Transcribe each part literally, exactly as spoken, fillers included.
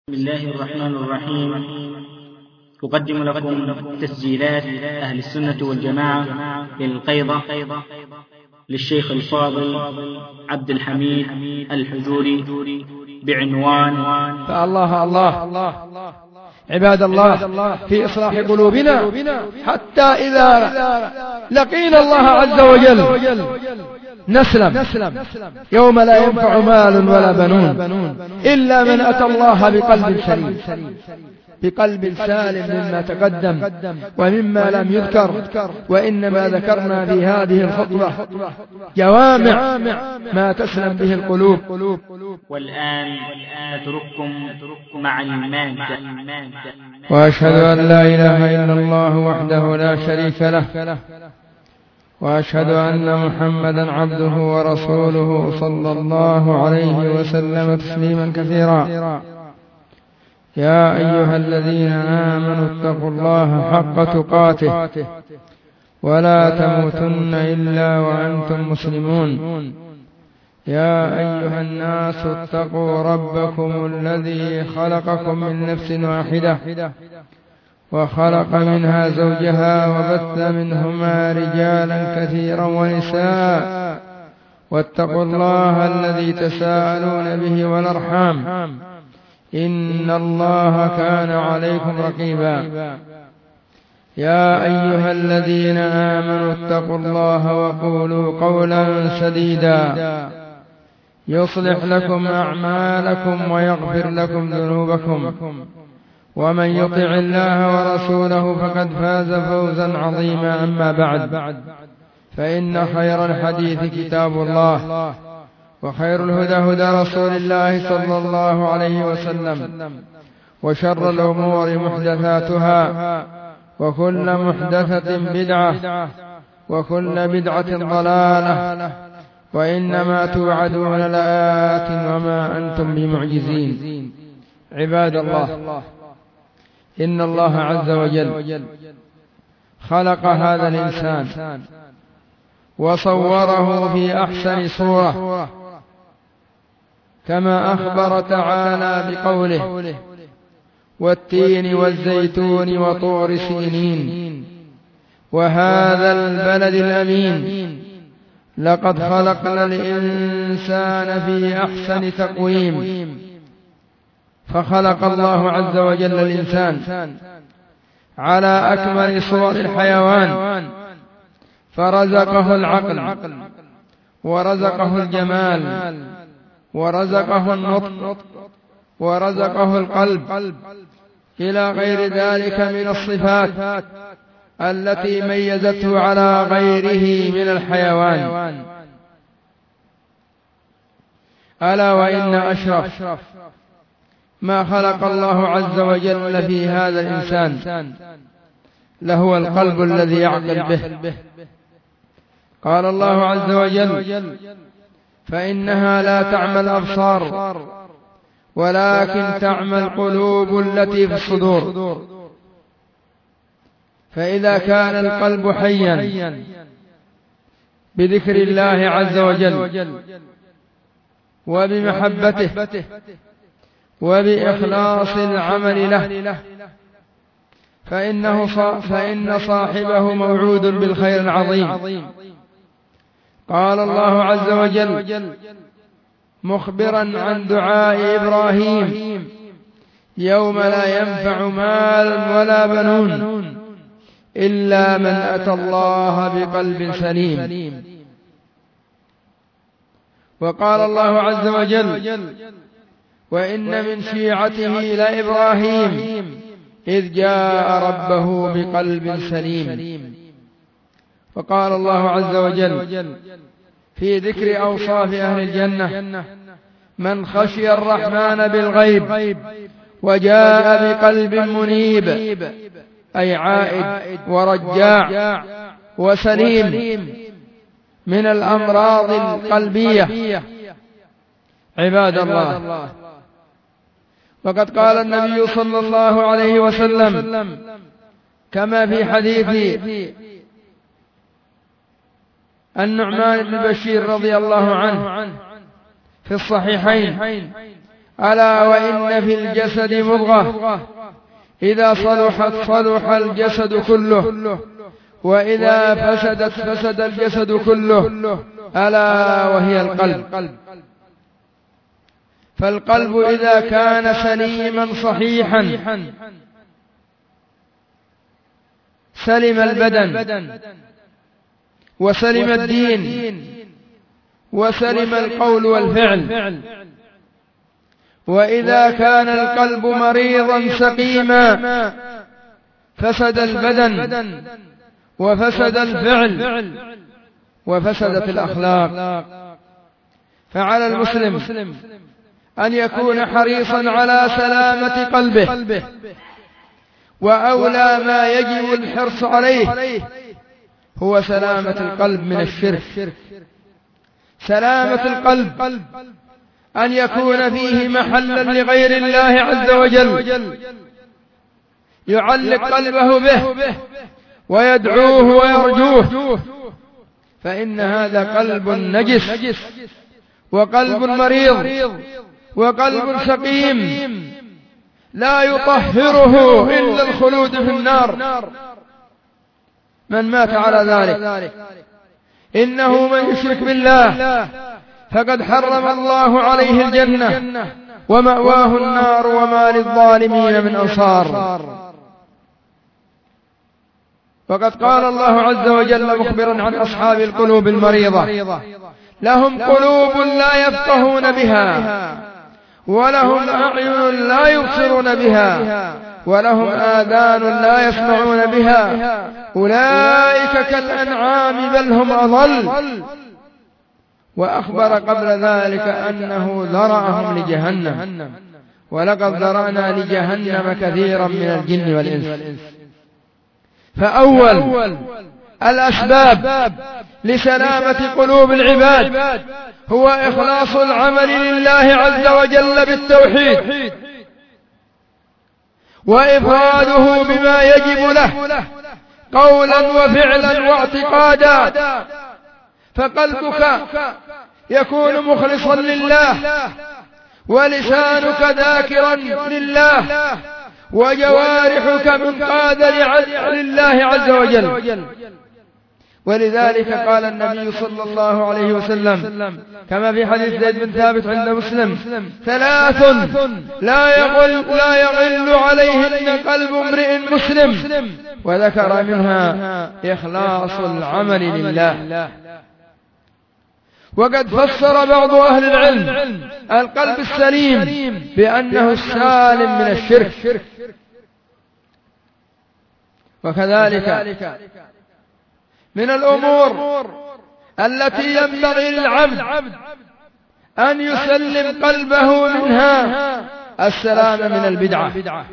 بسم الله الرحمن الرحيم. أقدم لكم تسجيلات أهل السنة والجماعة للقيضة للشيخ الفاضل عبد الحميد الحجوري بعنوان فالله الله عباد الله في إصلاح قلوبنا حتى إذا لقينا الله عز وجل نسلم يوم لا ينفع مال ولا بنون إلا من أتى الله بقلب سليم، بقلب سالم مما تقدم ومما لم يذكر، وإنما ذكرنا في هذه الخطبة جوامع ما تسلم به القلوب. والآن نترككم مع المادة. وأشهد أن لا إله إلا الله وحده لا شريك له، وأشهد أن محمدا عبده ورسوله صلى الله عليه وسلم تسليما كثيرا. يا أيها الذين آمنوا اتقوا الله حق تقاته ولا تموتن إلا وأنتم مسلمون. يا أيها الناس اتقوا ربكم الذي خلقكم من نفس واحدة وخلق منها زوجها وبث منهما رجالا كثيرا ونساء، واتقوا الله الذي تساءلون به والأرحام إن الله كان عليكم رقيبا. يا أيها الذين آمنوا اتقوا الله وقولوا قولا سديدا يصلح لكم أعمالكم ويغفر لكم ذنوبكم، ومن يطع الله ورسوله فقد فاز فوزا عظيما. أما بعد، فإن خير الحديث كتاب الله، وخير الهدى هدى رسول الله صلى الله عليه وسلم، وشر الأمور محدثاتها، وكل محدثة بدعة، وكل بدعة ضلالة، وإنما توعدون لآت وما أنتم بمعجزين. عباد الله، إن الله عز وجل خلق هذا الإنسان وصوره في أحسن صورة، كما أخبر تعالى بقوله: والتين والزيتون وطور سينين وهذا البلد الأمين لقد خلقنا الإنسان في أحسن تقويم. فخلق الله عز وجل الإنسان على أكمل صور الحيوان، فرزقه العقل، ورزقه الجمال، ورزقه النطق، ورزقه القلب، إلى غير ذلك من الصفات التي ميزته على غيره من الحيوان. ألا وإن أشرف ما خلق الله عز وجل في هذا الإنسان لهو القلب الذي يعقل به. قال الله عز وجل: فإنها لا تعمى الأبصار ولكن تعمى القلوب التي في الصدور. فإذا كان القلب حيا بذكر الله عز وجل وبمحبته وبإخلاص العمل له، فإنه فإن صاحبه موعود بالخير العظيم. قال الله عز وجل مخبرا عن دعاء إبراهيم: يوم لا ينفع مال ولا بنون إلا من أتى الله بقلب سليم. وقال الله عز وجل: وإن من شيعته لإبراهيم إذ جاء ربه بقلب سليم. وقال الله عز وجل في ذكر أوصاف أهل الجنة: من خشي الرحمن بالغيب وجاء بقلب منيب، أي عائد ورجاع وسليم من الأمراض القلبية. عباد الله، وقد قال النبي صلى الله عليه وسلم كما في حديث النعمان بن بشير رضي الله عنه في الصحيحين: ألا وإن في الجسد مضغة إذا صلحت صلح الجسد كله وإذا فسدت فسد الجسد كله ألا وهي القلب. فالقلب إذا كان سليما صحيحا سلم البدن وسلم الدين وسلم القول والفعل. وإذا كان القلب مريضا سقيما فسد البدن وفسد الفعل وفسدت الأخلاق. فعلى المسلم أن يكون حريصا على سلامة قلبه، وأولى ما يجب الحرص عليه هو سلامة القلب من الشرك. سلامة القلب أن يكون فيه محلا لغير الله عز وجل يعلق قلبه به ويدعوه ويرجوه، فإن هذا قلب نجس وقلب مريض وقلب سقيم لا يطهره إلا الخلود في النار. من مات على ذلك إنه من يشرك بالله فقد حرم الله عليه الجنة ومأواه النار وما للظالمين من أنصار. وقد قال الله عز وجل مخبرا عن أصحاب القلوب المريضة: لهم قلوب لا يفقهون بها ولهم أعين لا يبصرون بها ولهم آذان لا يسمعون بها أولئك كالأنعام بل هم أضل. وأخبر قبل ذلك أنه ذرأهم لجهنم ولقد ذرأنا لجهنم كثيرا من الجن والإنس. فأول الأسباب لسلامة قلوب العباد هو إخلاص العمل لله عز وجل بالتوحيد وإفراده بما يجب له قولا وفعلا واعتقادا. فقلبك يكون مخلصا لله ولسانك ذاكرا لله وجوارحك منقادة لله عز وجل. ولذلك قال النبي صلى الله عليه وسلم كما في حديث زيد بن ثابت عند مسلم: ثلاث لا يغل, لا يغل عليهن قلب امرئ مسلم، وذكر منها إخلاص العمل لله. وقد فسر بعض أهل العلم القلب السليم بأنه السالم من الشرك. وكذلك من الأمور التي ينبغي للعبد أن يسلم قلبه منها السلامة من البدعة،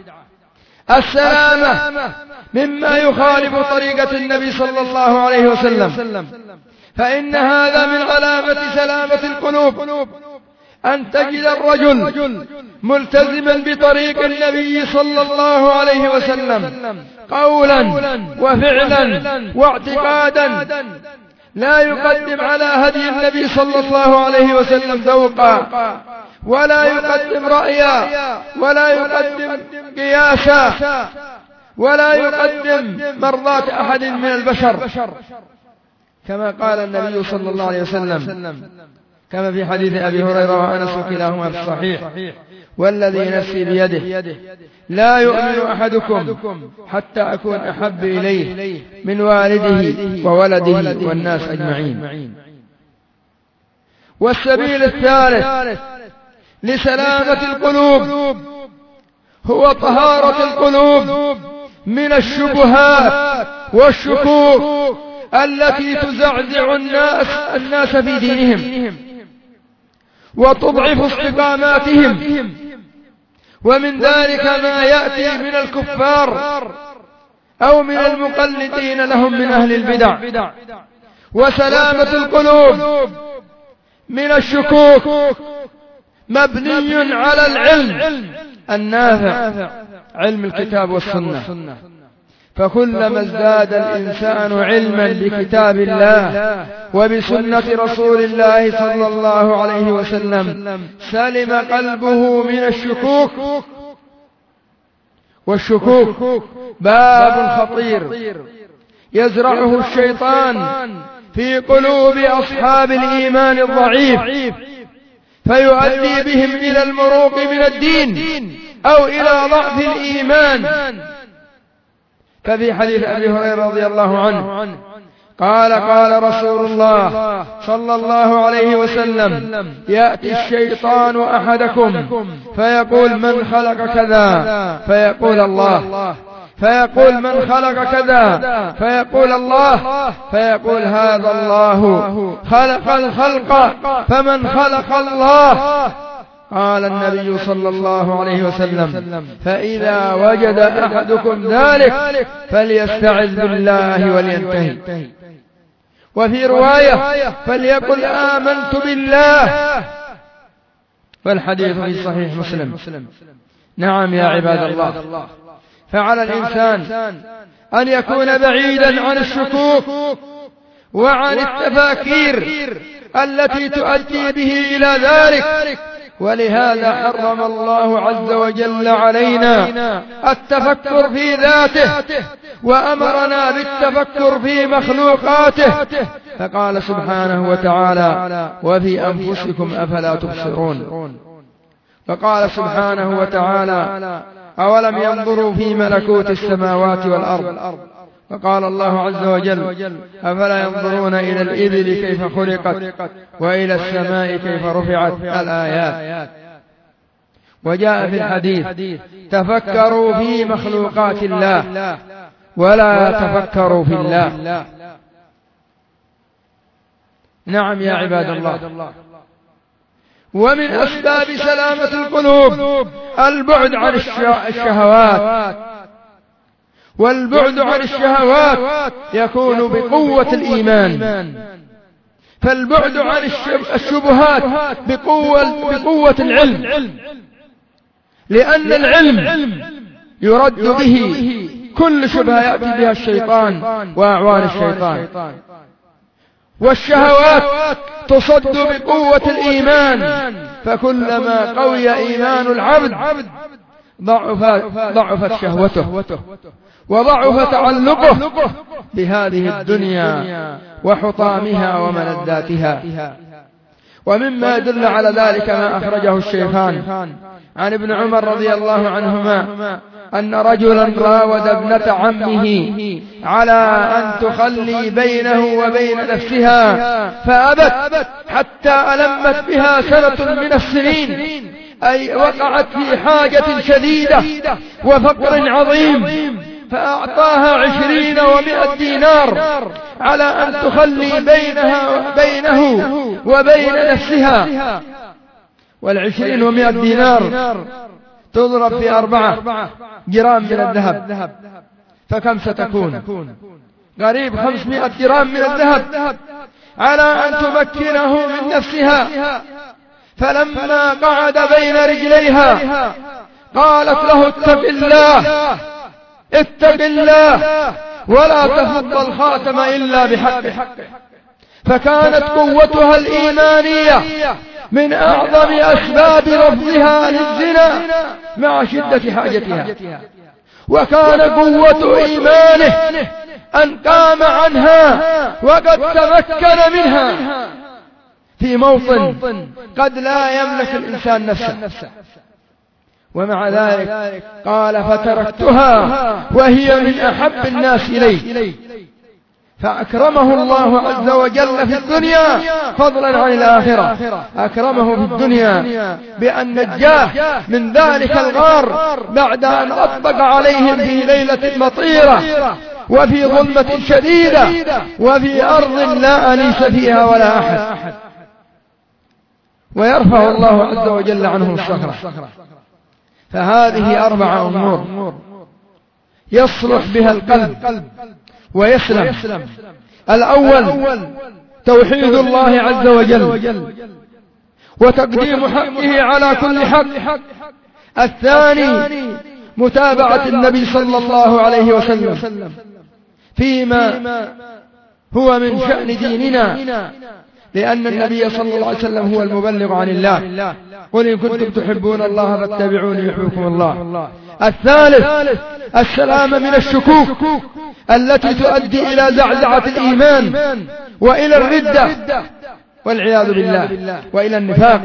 السلامة مما يخالف طريقة النبي صلى الله عليه وسلم. فإن هذا من علامة سلامة القلوب أن تجد الرجل ملتزما بطريق النبي صلى الله عليه وسلم قولا وفعلا واعتقادا، لا يقدم على هدي النبي صلى الله عليه وسلم ذوقا، ولا يقدم رأيا، ولا يقدم قياسا، ولا يقدم مرضاة أحد من البشر، كما قال النبي صلى الله عليه وسلم كما في حديث أبي هريرة وأنس وكلاهما في الصحيح: والذي نفسي بيده لا يؤمن أحدكم حتى أكون أحب إليه من والده وولده والناس أجمعين. والسبيل الثالث لسلامة القلوب هو طهارة القلوب من الشبهات والشكوك التي تزعزع الناس الناس في دينهم وتضعف استقاماتهم. ومن ذلك ما يأتي من الكفار أو من المقلدين لهم من أهل البدع. وسلامة القلوب من الشكوك مبني على العلم النافع، علم الكتاب والسنة. فكلما ازداد الإنسان علما بكتاب الله وبسنة رسول الله صلى الله عليه وسلم سلم قلبه من الشكوك. والشكوك باب خطير يزرعه الشيطان في قلوب أصحاب الإيمان الضعيف، فيؤدي بهم إلى المروق من الدين أو إلى ضعف الإيمان. ففي حديث أبي هريرة رضي الله عنه قال قال رسول الله صلى الله عليه وسلم: يأتي الشيطان أحدكم فيقول: من خلق كذا؟ فيقول: الله. فيقول: من خلق كذا؟ فيقول: الله. فيقول: هذا الله خلق الخلق، فمن خلق الله؟ قال النبي صلى الله عليه وسلم: فإذا وجد أحدكم ذلك فليستعذ بالله ولينتهي. وفي رواية: فليقل آمنت بالله. والحديث في صحيح مسلم. نعم يا عباد الله، فعلى الإنسان أن يكون بعيدا عن الشكوك وعن التفاكير التي تؤدي به إلى ذلك. ولهذا حرم الله عز وجل علينا التفكر في ذاته، وأمرنا بالتفكر في مخلوقاته، فقال سبحانه وتعالى: وفي أنفسكم أفلا تبصرون. فقال سبحانه وتعالى: أولم ينظروا في ملكوت السماوات والأرض. فقال الله عز وجل: أفلا ينظرون إلى الإبل كيف خلقت وإلى السماء كيف رفعت. الآيات. وجاء في الحديث: تفكروا في مخلوقات الله ولا تفكروا في الله. نعم يا عباد الله، ومن أسباب سلامة القلوب البعد عن الشهوات، والبعد عن الشهوات يكون بقوة الإيمان. فالبعد عن الشبهات بقوة, بقوة العلم، لأن العلم يرد به كل شبهة يأتي بها الشيطان وأعوان الشيطان. والشهوات تصد بقوة الإيمان، فكلما قوي إيمان العبد ضعفت شهوته وضعف تعلقه بهذه الدنيا وحطامها وملذاتها. ومما يدل على ذلك ما أخرجه الشيخان عن ابن عمر رضي الله عنهما أن رجلا راود ابنة عمه على أن تخلي بينه وبين نفسها فأبت، حتى ألمت بها سنة من السنين، أي وقعت في حاجة شديدة وفقر عظيم، فأعطاها عشرين ومائة دينار على أن تخلي بينها بينه وبين نفسها. والعشرين ومائة دينار تضرب في أربعة جرام من الذهب، فكم ستكون؟ قريب خمسمائة جرام من الذهب على أن تمكنه من نفسها. فلما قعد بين رجليها قالت له: اتق الله اتق الله ولا تفض الخاتم إلا بحقه. فكانت قوتها الإيمانية من أعظم أسباب رفضها للزنا مع شدة حاجتها. وكان قوة إيمانه أن قام عنها وقد تمكن منها في موطن قد لا يملك الإنسان نفسه. ومع ذلك قال: فتركتها وهي من أحب الناس إلي. فأكرمه الله عز وجل في الدنيا فضلا عن الآخرة. أكرمه في الدنيا بأن نجاه من ذلك الغار بعد أن أطبق عليهم في ليلة مطيرة وفي ظلمة شديدة وفي أرض لا أنيس فيها ولا أحد. ويرفع الله عز وجل عنهم الصخرة. فهذه أربع أمور يصلح بها القلب ويسلم. الأول توحيد الله عز وجل وتقديم حقه على كل حق. الثاني متابعة النبي صلى الله عليه وسلم فيما هو من شأن ديننا، لأن النبي صلى الله عليه وسلم هو المبلغ عن الله. قل إن كنتم تحبون الله فاتبعوني يحببكم الله. الثالث السلامة من الشكوك التي تؤدي إلى زعزعة الإيمان وإلى الردة والعياذ بالله وإلى النفاق.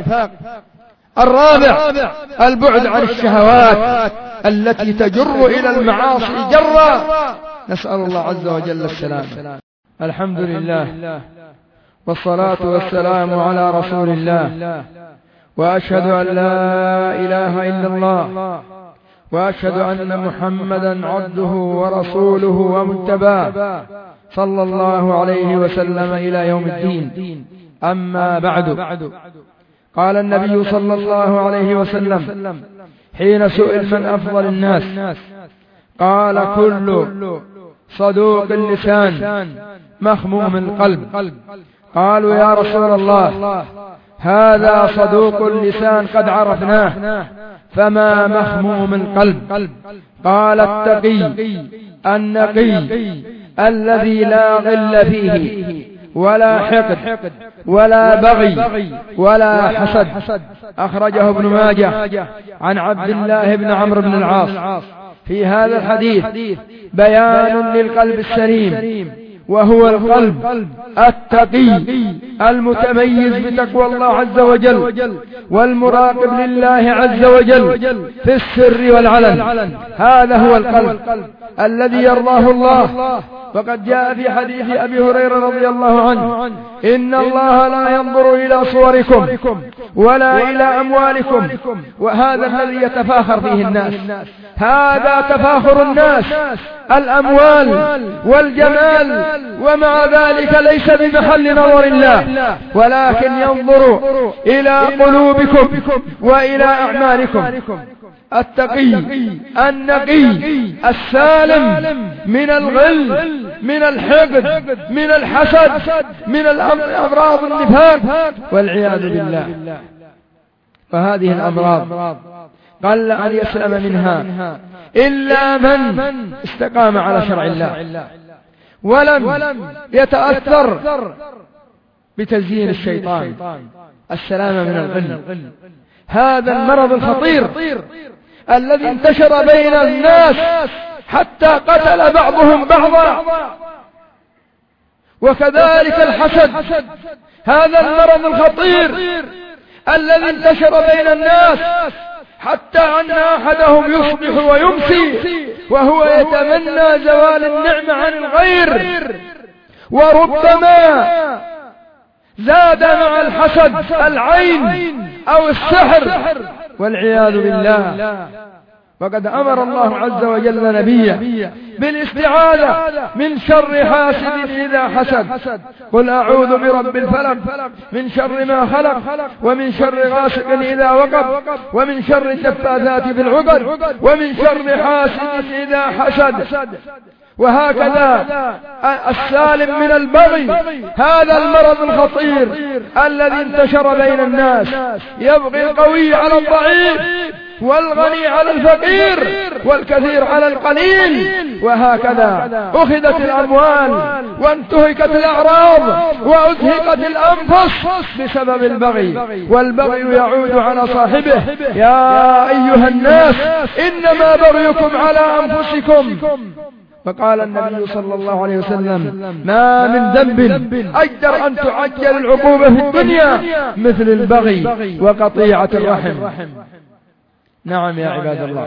الرابع البعد عن الشهوات التي تجر إلى المعاصي جرا، نسأل الله عز وجل السلام. الحمد لله والصلاة والسلام على رسول الله، وأشهد أن لا إله إلا الله، وأشهد أن محمدا عبده ورسوله ومتباه صلى الله عليه وسلم إلى يوم الدين. أما بعد، قال النبي صلى الله عليه وسلم حين سئل من أفضل الناس قال كل صدوق اللسان مخموم القلب. قالوا يا رسول الله هذا صدوق اللسان قد عرفناه، فما مخموم القلب؟ قال التقي النقي الذي لا غل فيه ولا حقد ولا بغي ولا حسد. أخرجه ابن ماجه عن عبد الله بن عمرو بن العاص. في هذا الحديث بيان للقلب السليم، وهو القلب التقي المتميز بتقوى الله عز وجل والمراقب لله عز وجل في السر والعلن. هذا هو القلب الذي يرضاه الله. وقد جاء في حديث أبي هريرة رضي الله عنه إن الله لا ينظر إلى صوركم ولا إلى أموالكم. وهذا الذي يتفاخر فيه الناس، هذا تفاخر الناس، الأموال والجمال، ومع ذلك ليس بمحل نظر الله، ولكن ينظر إلى قلوبكم وإلى أعمالكم. التقي النقي السالم من الغل، من الحقد، من الحسد، من الأمراض النفاق والعياذ بالله. فهذه الأمراض قل أن يسلم منها إلا من استقام على شرع الله ولم يتأثر بتزيين الشيطان. السلامة من الغل، هذا المرض الخطير الذي انتشر بين الناس حتى قتل بعضهم بعضا. وكذلك الحسد، هذا المرض الخطير الذي انتشر بين الناس حتى أن أحدهم يصبح ويمسي وهو يتمنى زوال النعمة عن الغير. وربما زاد مع الحسد العين أو السحر والعياذ بالله. وقد أمر الله عز وجل نبيه بالاستعاذة من شر حاسد إذا حسد. قل أعوذ برب الفلق من شر ما خلق، ومن شر غاسق إذا وقب، ومن شر النفاثات في العقد، ومن شر حاسد إذا حسد. وهكذا السالم من البغي، هذا المرض الخطير الذي انتشر بين الناس، يبغي القوي على الضعيف والغني على الفقير والكثير على القليل. وهكذا أخذت الأموال وانتهكت الأعراض وأزهقت الأنفس بسبب البغي، والبغي يعود على صاحبه. يا أيها الناس إنما بغيكم على أنفسكم. فقال النبي صلى الله عليه وسلم ما من ذنب أجدر أن تعجل العقوبة في الدنيا مثل البغي وقطيعة الرحم. نعم يا عباد الله.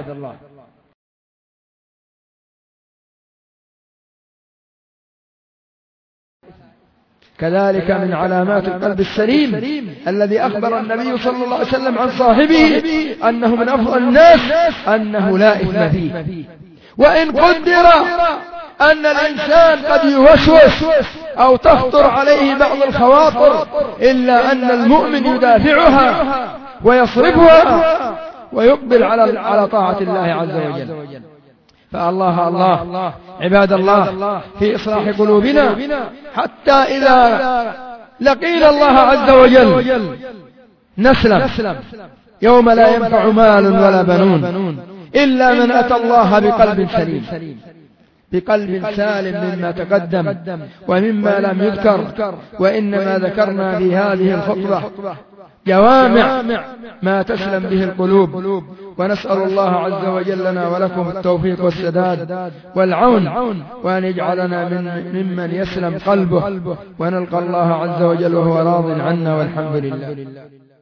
كذلك من علامات القلب السليم الذي أخبر النبي صلى الله عليه وسلم عن صاحبه أنه من أفضل الناس أنه لا إثم فيه. وإن قدر أن الإنسان قد يوسوس أو تخطر عليه بعض الخواطر، إلا أن المؤمن يدافعها ويصرفها ويقبل على على طاعة الله عز وجل. فالله الله عباد الله في إصلاح قلوبنا، حتى إذا لقينا الله عز وجل نسلم يوم لا ينفع مال ولا بنون إلا من أتى الله بقلب سليم، بقلب سالم مما تقدم ومما لم يذكر. وإنما ذكرنا في هذه الخطبة جوامع ما تسلم به القلوب، ونسأل الله عز وجل لنا ولكم التوفيق والسداد والعون، وأن يجعلنا من ممن يسلم قلبه ونلقى الله عز وجل وهو راض عنا، والحمد لله.